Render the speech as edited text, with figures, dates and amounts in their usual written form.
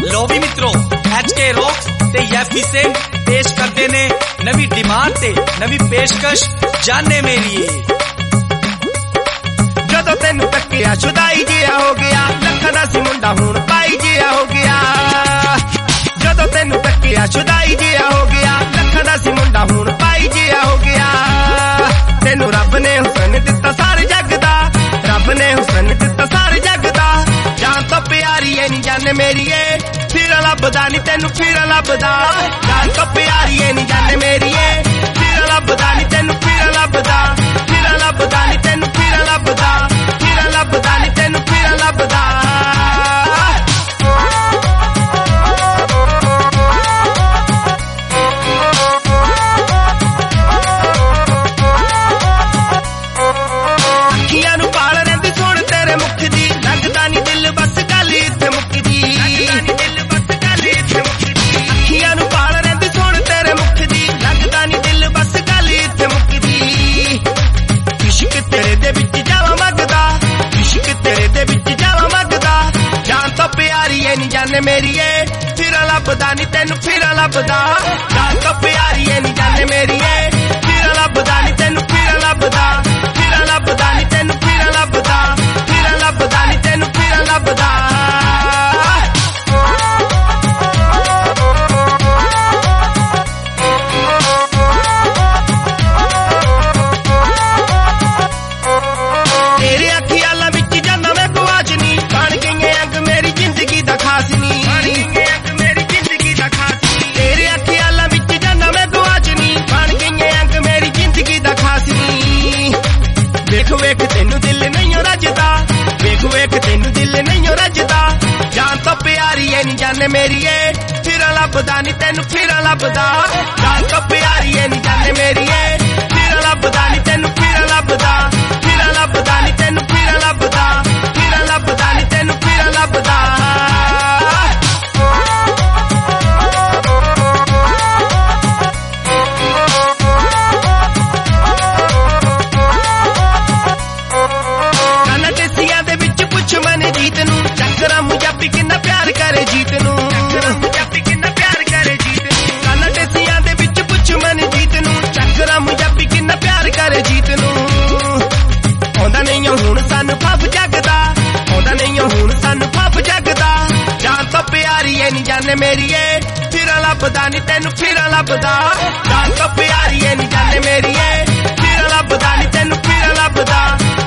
लो भी मित्रों HK rocks ते यैफी सेन पेश करते ने नवी डिमांड ते नवी पेशकश जाने मेरी जदों तेनू तक्किया छुदाई जिया हो गया लखा दा सी मुंडा हुण पाई जिया हो गया जदों तेनू तक्किया छुदाई जिया हो गया लखा दा सी मुंडा हुण पाई जिया हो गया तेनू रब ने हुसन दिता सारे जग दा रब ने हुसन दिता सारे जग दा जान तो प्यारी है नी जाने मेरी फिर लभदा नी तेनू फिर लभदा जान तो प्यारी है नी जाने मेरी फिर लभदा नी तेनू फिर लभदा नी तेनू फिर लभदा नी तेनू फिर लभदा अखियां नू पाल रहिंदी सुण तेरे मुख दी लगदा नी दिल बस गल इत्थे मुकदी अखियां नू पाल रहिंदी सुण तेरे मुख दी लगदा नी दिल बस गल इत्थे मुकदी इश्क तेरे दे विच जावा मंगदा इश्क तेरे दे विच जावा मंगदा जान तो प्यारी है नी जाने मेरी फिर लभदा नी तेनू फिर लभदा जान तो प्यारी है नी जाने मेरी फिर लभदा नी तेनू फिर लभदा नी तेनू फिर लभदा नी तेनू फिर लभदा तेरे अखियां विच जाना मैं गुआच नी बन गई अंग मेरी जिंदगी दा खास नी तेरे अखियां विच जाना मैं गुआच नी बन गई अंग मेरी जिंदगी दा खास नी वेख वेख तेनू दिल नहीं रजदा वेख वेख तेनू दिल नहीं रजदा जान तो प्यारी है नी जाने मेरी फिर लभदा नी तेनू फिर लभदा जान तो प्यारी है नी जाने मेरी फिर लभदा नी तेनू फिर लभदा नी तेनू फिर लभदा नी तेनू फिर लभदा चक्रा मुजाबी किन्ना प्यार करे जीत नू काना टेसियां दे विच पुछ मन जीत नू चक्रा मुजाबी किन्ना प्यार करे जीत नू आंदा नहीं हुण सानू फब जगदा आंदा नहीं हुण सानू फब जगदा जान तो प्यारी है नी जाने मेरी फिर लभदा नी तेनू फिर लभदा जान तो प्यारी है नी जाने मेरी फिर लभदा नी तेनू फिर लभदा